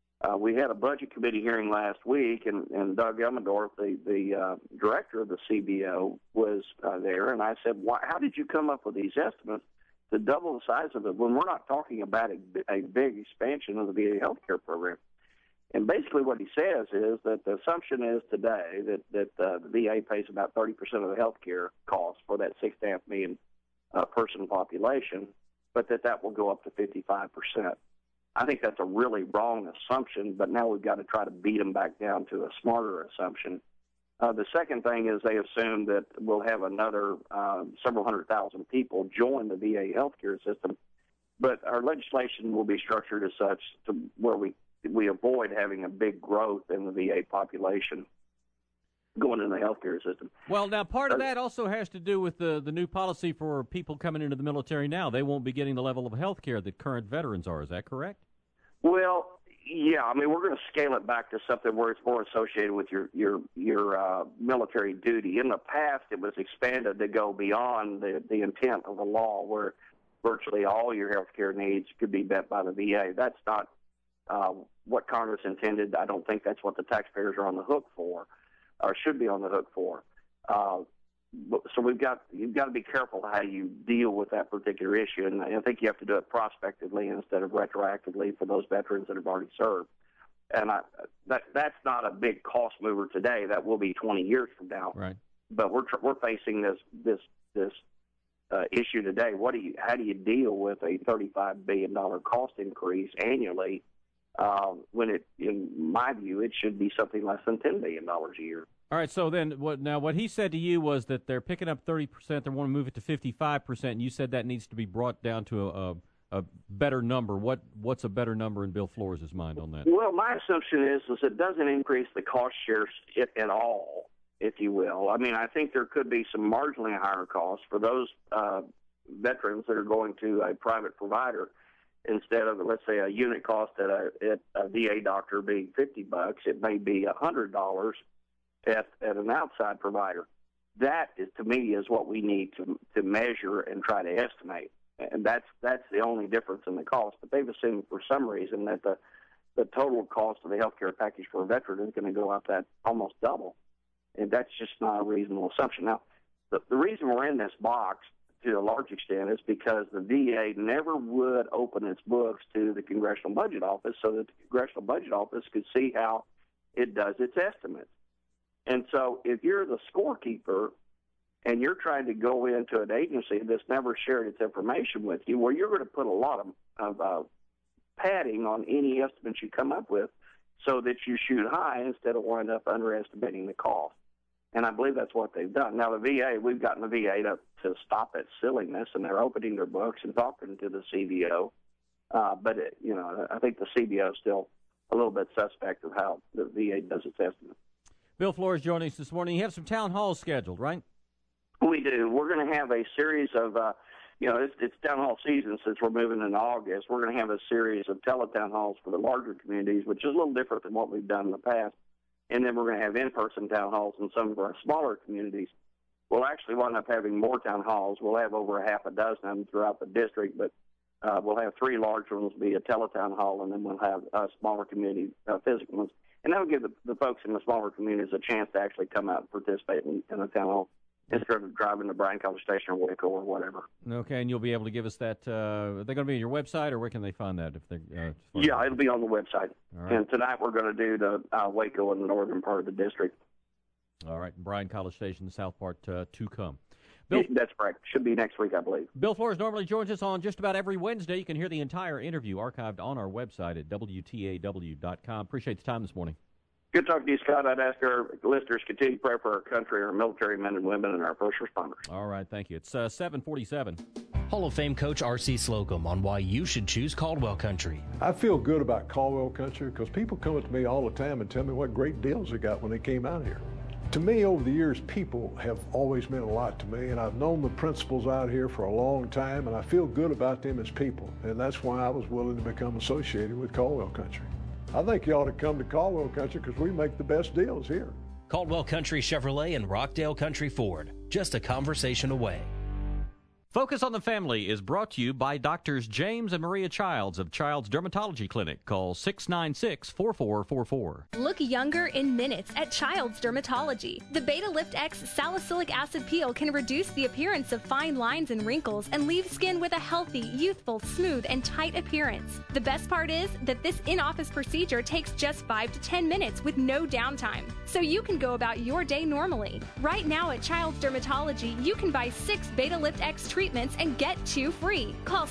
We had a budget committee hearing last week, and Doug Elmendorf, the director of the CBO, was there, and I said, how did you come up with these estimates to double the size of it when we're not talking about a big expansion of the VA health care program? And basically what he says is that the assumption is today that the VA pays about 30% of the health care costs for that 6.5 million person population, but that will go up to 55%. I think that's a really wrong assumption, but now we've got to try to beat them back down to a smarter assumption. The second thing is they assume that we'll have another several 100,000 people join the VA healthcare system, but our legislation will be structured as such to where we avoid having a big growth in the VA population going in the healthcare system. Well, now part of that also has to do with the new policy for people coming into the military now. They won't be getting the level of health care that current veterans are. Is that correct? Well, yeah. I mean, we're going to scale it back to something where it's more associated with your military duty. In the past, it was expanded to go beyond the intent of the law, where virtually all your health care needs could be met by the VA. That's not what Congress intended. I don't think that's what the taxpayers are on the hook for, or should be on the hook for. So you've got to be careful how you deal with that particular issue, and I think you have to do it prospectively instead of retroactively for those veterans that have already served. And that's not a big cost mover today. That will be 20 years from now. Right. But we're facing this issue today. How do you deal with a $35 billion cost increase annually when it, in my view, it should be something less than $10 billion a year? All right, so then what he said to you was that they're picking up 30%, they want to move it to 55%, and you said that needs to be brought down to a better number. What's a better number in Bill Flores' mind on that? Well, my assumption is it doesn't increase the cost shares at all, if you will. I mean, I think there could be some marginally higher costs for those veterans that are going to a private provider. Instead of, let's say, a unit cost at a VA doctor being $50, it may be $100 at an outside provider. That is, to me, is what we need to measure and try to estimate, and that's the only difference in the cost. But they've assumed for some reason that the total cost of the health care package for a veteran is going to go up that almost double, and that's just not a reasonable assumption. Now, the reason we're in this box to a large extent is because the VA never would open its books to the Congressional Budget Office so that the Congressional Budget Office could see how it does its estimates. And so if you're the scorekeeper and you're trying to go into an agency that's never shared its information with you, well, you're going to put a lot of padding on any estimates you come up with so that you shoot high instead of wind up underestimating the cost. And I believe that's what they've done. Now, the VA, we've gotten the VA to stop that silliness, and they're opening their books and talking to the CBO. But I think the CBO is still a little bit suspect of how the VA does its estimate. Bill Flores joining us this morning. You have some town halls scheduled, right? We do. We're going to have a series of, it's town hall season since we're moving into August. We're going to have a series of teletown halls for the larger communities, which is a little different than what we've done in the past. And then we're going to have in-person town halls in some of our smaller communities. We'll actually wind up having more town halls. We'll have over a half a dozen of them throughout the district, but we'll have 3 large ones be a teletown hall, and then we'll have smaller community physical ones. And that will give the folks in the smaller communities a chance to actually come out and participate in a town hall instead of driving to Bryan College Station or Waco or whatever. Okay, and you'll be able to give us that. Are they going to be on your website, or where can they find that? Yeah, it'll be on the website. All right. And tonight we're going to do the Waco in the northern part of the district. All right, Bryan College Station, the south part to come. Bill, that's correct. Should be next week, I believe. Bill Flores normally joins us on just about every Wednesday. You can hear the entire interview archived on our website at WTAW.com. Appreciate the time this morning. Good talking to you, Scott. I'd ask our listeners to continue to pray for our country, our military men and women, and our first responders. All right, thank you. It's 7:47. Hall of Fame coach R.C. Slocum on why you should choose Caldwell Country. I feel good about Caldwell Country because people come up to me all the time and tell me what great deals they got when they came out here. To me, over the years, people have always meant a lot to me, and I've known the principals out here for a long time, and I feel good about them as people, and that's why I was willing to become associated with Caldwell Country. I think you ought to come to Caldwell Country because we make the best deals here. Caldwell Country Chevrolet and Rockdale Country Ford, just a conversation away. Focus on the Family is brought to you by Doctors James and Maria Childs of Child's Dermatology Clinic. Call 696-4444. Look younger in minutes at Child's Dermatology. The Beta Lift X salicylic acid peel can reduce the appearance of fine lines and wrinkles and leave skin with a healthy, youthful, smooth, and tight appearance. The best part is that this in-office procedure takes just 5 to 10 minutes with no downtime, so you can go about your day normally. Right now at Child's Dermatology, you can buy 6 Beta Lift X treatments and get 2 free. Call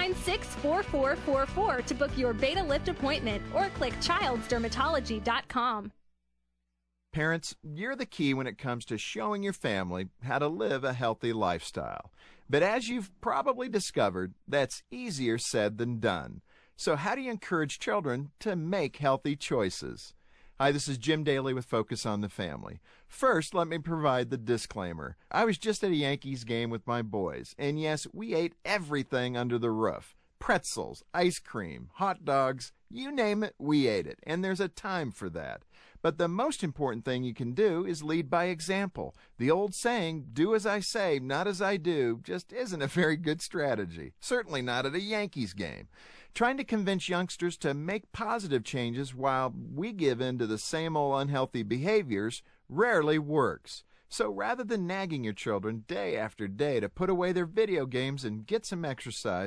696-4444 to book your Beta Lift appointment or click childsdermatology.com. Parents, you're the key when it comes to showing your family how to live a healthy lifestyle. But as you've probably discovered, that's easier said than done. So how do you encourage children to make healthy choices? Hi, this is Jim Daly with Focus on the Family. First, let me provide the disclaimer. I was just at a Yankees game with my boys, and yes, we ate everything under the roof. Pretzels, ice cream, hot dogs, you name it, we ate it, and there's a time for that. But the most important thing you can do is lead by example. The old saying, do as I say, not as I do, just isn't a very good strategy. Certainly not at a Yankees game. Trying to convince youngsters to make positive changes while we give in to the same old unhealthy behaviors rarely works. So rather than nagging your children day after day to put away their video games and get some exercise,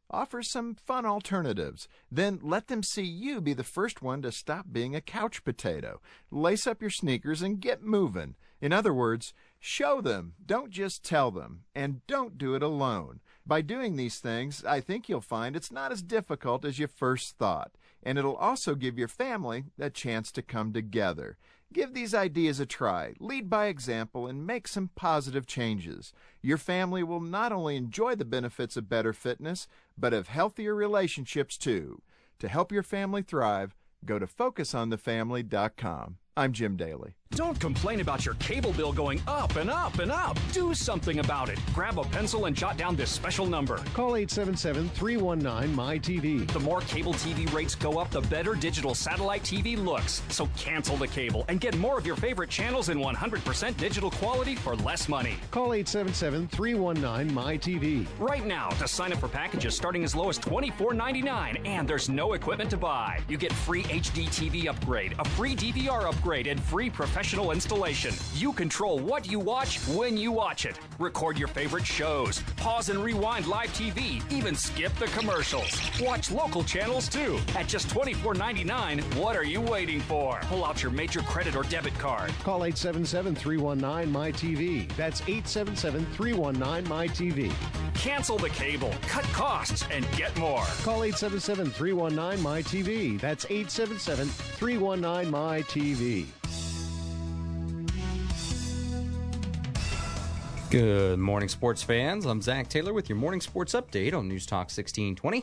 Offer some fun alternatives. Then let them see you be the first one to stop being a couch potato. Lace up your sneakers and get moving. In other words, show them, don't just tell them, and don't do it alone. By doing these things, I think you'll find it's not as difficult as you first thought, and it'll also give your family a chance to come together. Give these ideas a try, lead by example, and make some positive changes. Your family will not only enjoy the benefits of better fitness, but of healthier relationships too. To help your family thrive, go to FocusOnTheFamily.com. I'm Jim Daly. Don't complain about your cable bill going up and up and up. Do something about it. Grab a pencil and jot down this special number. Call 877-319-MyTV. The more cable TV rates go up, the better digital satellite TV looks. So cancel the cable and get more of your favorite channels in 100% digital quality for less money. Call 877-319-MyTV. Right now to sign up for packages starting as low as $24.99, and there's no equipment to buy. You get free HD TV upgrade, a free DVR upgrade, and free professional installation. You control what you watch when you watch it. Record your favorite shows. Pause and rewind live TV. Even skip the commercials. Watch local channels too. At just $24.99, what are you waiting for? Pull out your major credit or debit card. Call 877-319-MyTV. That's 877-319-MyTV. Cancel the cable, cut costs, and get more. Call 877-319-MyTV. That's 877-319-MyTV. Good morning, sports fans. I'm Zach Taylor with your morning sports update on News Talk 1620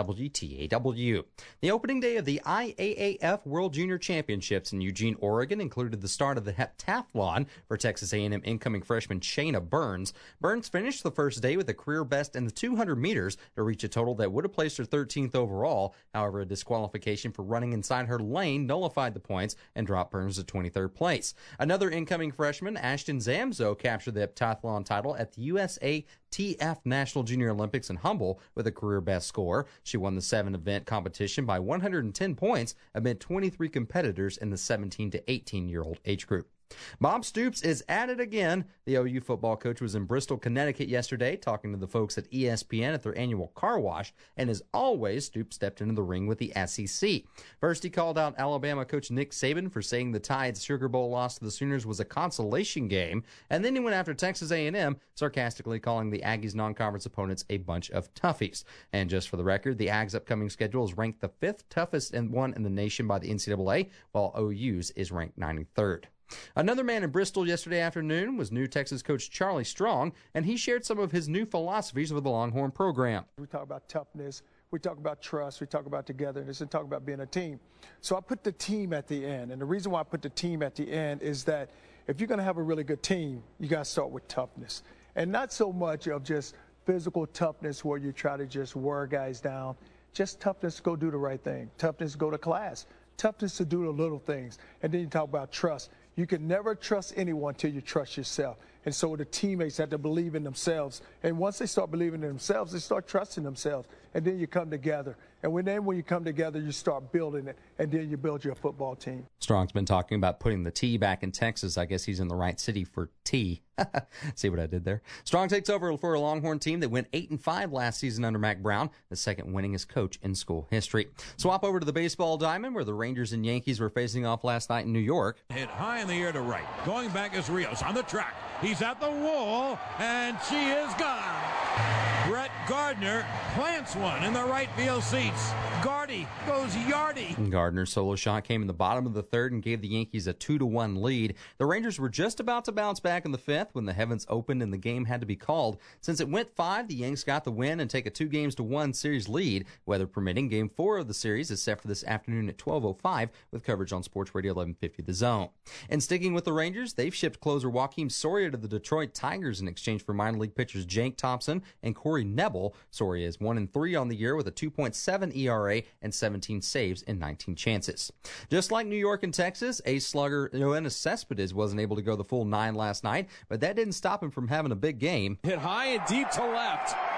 WTAW. The opening day of the IAAF World Junior Championships in Eugene, Oregon included the start of the heptathlon for Texas A&M incoming freshman Shayna Burns. Burns finished the first day with a career best in the 200 meters to reach a total that would have placed her 13th overall. However, a disqualification for running inside her lane nullified the points and dropped Burns to 23rd place. Another incoming freshman, Ashton Zamzo, captured the heptathlon title at the USATF National Junior Olympics in Humble with a career best score. She won the 7-event competition by 110 points amid 23 competitors in the 17 to 18-year-old age group. Bob Stoops is at it again. The OU football coach was in Bristol, Connecticut yesterday talking to the folks at ESPN at their annual car wash, and as always, Stoops stepped into the ring with the SEC. First, he called out Alabama coach Nick Saban for saying the Tide's Sugar Bowl loss to the Sooners was a consolation game, and then he went after Texas A&M, sarcastically calling the Aggies' non-conference opponents a bunch of toughies. And just for the record, the Aggies' upcoming schedule is ranked the 5th toughest one in the nation by the NCAA, while OU's is ranked 93rd. Another man in Bristol yesterday afternoon was new Texas coach Charlie Strong, and he shared some of his new philosophies with the Longhorn program. We talk about toughness, we talk about trust, we talk about togetherness, and talk about being a team. So I put the team at the end, and the reason why I put the team at the end is that if you're going to have a really good team, you got to start with toughness, and not so much of just physical toughness where you try to just wear guys down, just toughness to go do the right thing, toughness to go to class, toughness to do the little things, and then you talk about trust. You can never trust anyone till you trust yourself. And so the teammates have to believe in themselves. And once they start believing in themselves, they start trusting themselves. And then you come together. And when you come together, you start building it. And then you build your football team. Strong's been talking about putting the T back in Texas. I guess he's in the right city for T. See what I did there? Strong takes over for a Longhorn team that went 8-5 last season under Mack Brown, the second winningest coach in school history. Swap over to the baseball diamond where the Rangers and Yankees were facing off last night in New York. Hit high in the air to right. Going back is Rios on the track. He's at the wall, and she is gone. Brett Gardner plants one in the right field seats. Gardy goes Yardy. Gardner's solo shot came in the bottom of the third and gave the Yankees a 2-1 lead. The Rangers were just about to bounce back in the fifth when the heavens opened and the game had to be called. Since it went 5, the Yanks got the win and take a 2-1 series lead. Weather permitting, Game 4 of the series is set for this afternoon at 12:05 with coverage on Sports Radio 1150 The Zone. And sticking with the Rangers, they've shipped closer Joakim Soria to the Detroit Tigers in exchange for minor league pitchers Jake Thompson and Corey Nebel. Soria is 1-3 on the year with a 2.7 ERA and 17 saves in 19 chances. Just like New York and Texas, ace slugger Yoenis Cespedes wasn't able to go the full 9 last night, but that didn't stop him from having a big game. Hit high and deep to left.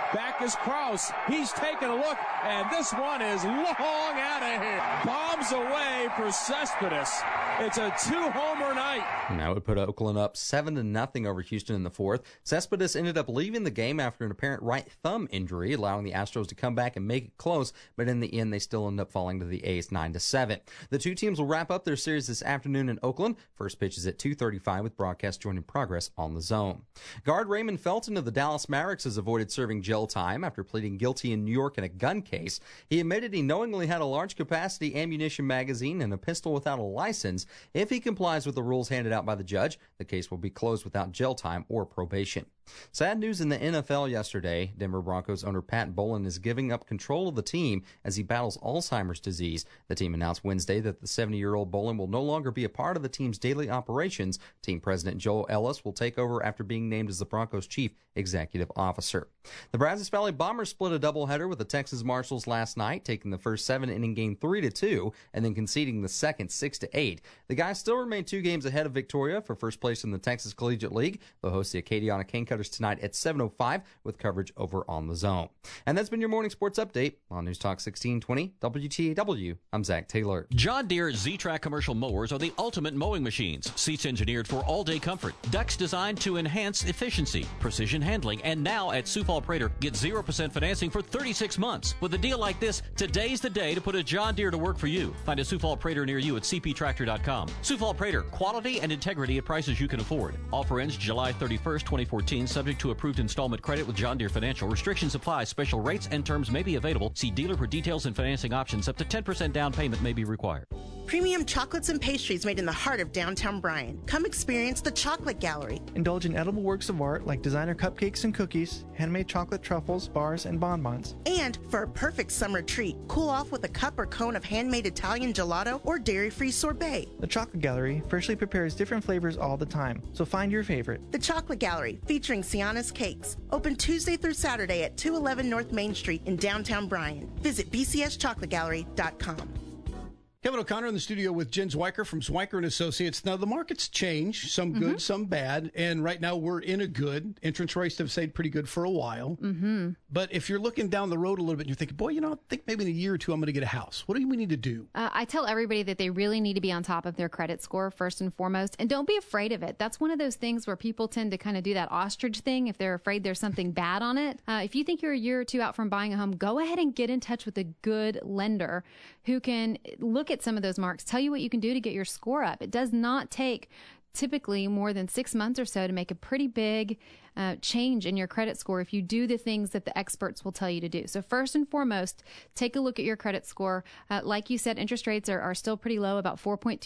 Back is Krause. He's taking a look, and this one is long out of here. Bombs away for Cespedes. It's a 2-homer night. And that would put Oakland up 7-0 over Houston in the fourth. Cespedes ended up leaving the game after an apparent right thumb injury, allowing the Astros to come back and make it close, but in the end, they still end up falling to the A's 9-7. The two teams will wrap up their series this afternoon in Oakland. First pitch is at 2:35 with broadcast joining progress on the Zone. Guard Raymond Felton of the Dallas Mavericks has avoided serving jail time after pleading guilty in New York in a gun case. He admitted he knowingly had a large-capacity ammunition magazine and a pistol without a license. If he complies with the rules handed out by the judge, the case will be closed without jail time or probation. Sad news in the NFL yesterday. Denver Broncos owner Pat Bowlen is giving up control of the team as he battles Alzheimer's disease. The team announced Wednesday that the 70-year-old Bowlen will no longer be a part of the team's daily operations. Team president Joel Ellis will take over after being named as the Broncos' chief executive officer. The Brazos Valley Bombers split a doubleheader with the Texas Marshals last night, taking the first 7-inning game 3-2 and then conceding the second 6-8. The guys still remain 2 games ahead of Victoria for first place in the Texas Collegiate League. They'll host the Acadiana Canecutters tonight at 7:05 with coverage over on the Zone. And that's been your morning sports update on News Talk 1620 WTAW. I'm Zach Taylor. John Deere Z-Track commercial mowers are the ultimate mowing machines. Seats engineered for all-day comfort. Decks designed to enhance efficiency, precision handling, and now at Sioux Falls Prater, get 0% financing for 36 months. With a deal like this, today's the day to put a John Deere to work for you. Find a Sioux Falls Prater near you at cptractor.com. Sioux Falls Prater, quality and integrity at prices you can afford. Offer ends July 31st, 2014, subject to approved installment credit with John Deere Financial. Restrictions apply. Special rates and terms may be available. See dealer for details and financing options. Up to 10% down payment may be required. Premium chocolates and pastries made in the heart of downtown Bryan. Come experience the Chocolate Gallery. Indulge in edible works of art like designer cupcakes and cookies, handmade chocolate truffles, bars, and bonbons. And for a perfect summer treat, cool off with a cup or cone of handmade Italian gelato or dairy-free sorbet. The Chocolate Gallery freshly prepares different flavors all the time, so find your favorite. The Chocolate Gallery, featuring Sienna's Cakes. Open Tuesday through Saturday at 211 North Main Street in downtown Bryan. Visit bcschocolategallery.com. Kevin O'Connor in the studio with Jen Zwiker from Zwiker & Associates. Now, the markets change, some good, some bad, and right now we're in a good. Interest rates have stayed pretty good for a while. But if you're looking down the road a little bit and you're thinking, boy, I think maybe in a year or two I'm going to get a house. What do we need to do? I tell everybody that they really need to be on top of their credit score first and foremost, and don't be afraid of it. That's one of those things where people tend to kind of do that ostrich thing if they're afraid there's something bad on it. If you think you're a year or two out from buying a home, go ahead and get in touch with a good lender who can look at some of those marks, tell you what you can do to get your score up. It does not take typically more than 6 months or so to make a pretty big change in your credit score if you do the things that the experts will tell you to do. So first and foremost, take a look at your credit score. Like you said, interest rates are still pretty low, about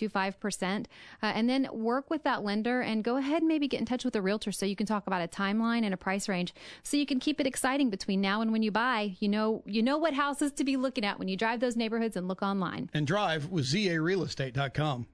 4.25%. And then work with that lender and go ahead and maybe get in touch with a realtor so you can talk about a timeline and a price range so you can keep it exciting between now and when you buy. You know what houses to be looking at when you drive those neighborhoods and look online. And drive with zarealestate.com.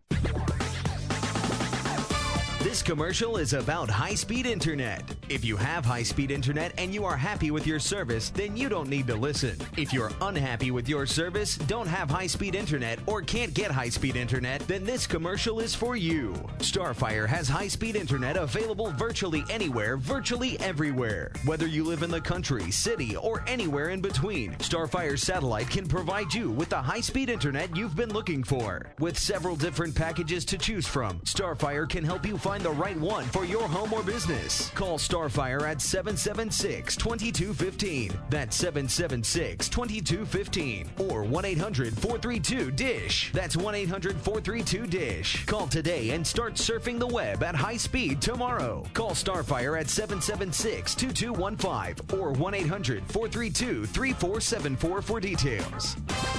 This commercial is about high-speed internet. If you have high-speed internet and you are happy with your service, then you don't need to listen. If you're unhappy with your service, don't have high-speed internet, or can't get high-speed internet, then this commercial is for you. Starfire has high-speed internet available virtually anywhere, virtually everywhere. Whether you live in the country, city, or anywhere in between, Starfire Satellite can provide you with the high-speed internet you've been looking for. With several different packages to choose from, Starfire can help you find the right one for your home or business. Call Starfire at 776-2215. That's 776-2215. Or 1-800-432-DISH. That's 1-800-432-DISH. Call today and start surfing the web at high speed tomorrow. Call Starfire at 776-2215 or 1-800-432-3474 for details.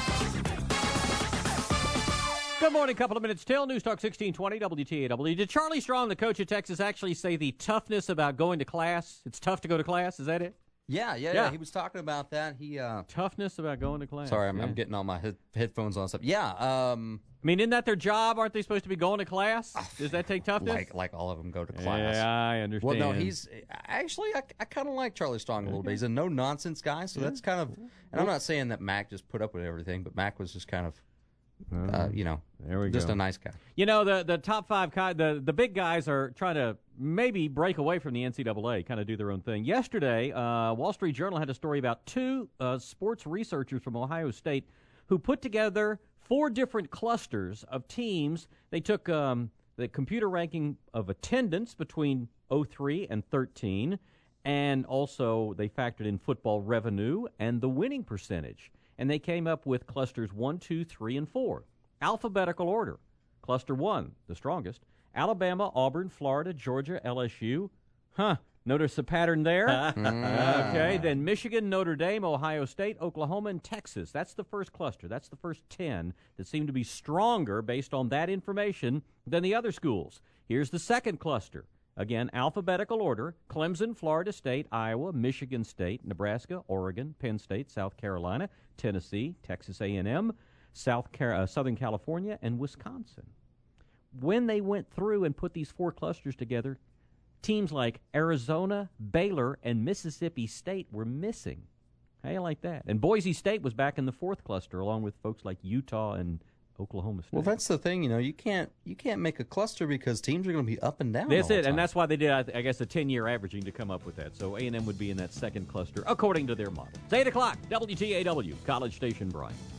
Good morning, couple of minutes till. News Talk 1620 WTAW. Did Charlie Strong, the coach of Texas, actually say the toughness about going to class? It's tough to go to class, is that it? Yeah. He was talking about that. Toughness about going to class. Sorry, I'm getting all my headphones on and stuff. Yeah. I mean, isn't that their job? Aren't they supposed to be going to class? Does that take toughness? Like all of them go to class. Yeah, I understand. Well, no, he's actually, I kind of like Charlie Strong a little bit. He's a no-nonsense guy, so that's kind of, and I'm not saying that Mac just put up with everything, but Mac was just kind of There we just go. a nice guy. The top five, the big guys are trying to maybe break away from the NCAA, kind of do their own thing. Yesterday, Wall Street Journal had a story about two sports researchers from Ohio State who put together 4 different clusters of teams. They took the computer ranking of attendance between 03 and 13, and also they factored in football revenue and the winning percentage. And they came up with clusters 1, 2, 3, and 4. Alphabetical order. Cluster 1, the strongest. Alabama, Auburn, Florida, Georgia, LSU. Notice the pattern there? Okay, then Michigan, Notre Dame, Ohio State, Oklahoma, and Texas. That's the first cluster. That's the first 10 that seem to be stronger based on that information than the other schools. Here's the second cluster. Again, alphabetical order: Clemson, Florida State, Iowa, Michigan State, Nebraska, Oregon, Penn State, South Carolina, Tennessee, Texas A&M, Southern California, and Wisconsin. When they went through and put these 4 clusters together, teams like Arizona, Baylor, and Mississippi State were missing. How you like that? And Boise State was back in the 4th cluster, along with folks like Utah and Oklahoma State. Well, that's the thing, you can't make a cluster because teams are going to be up and down. That's it, and that's why they did, I guess, a 10-year averaging to come up with that. So A&M would be in that second cluster, according to their model. It's 8 o'clock, WTAW, College Station, Bryan.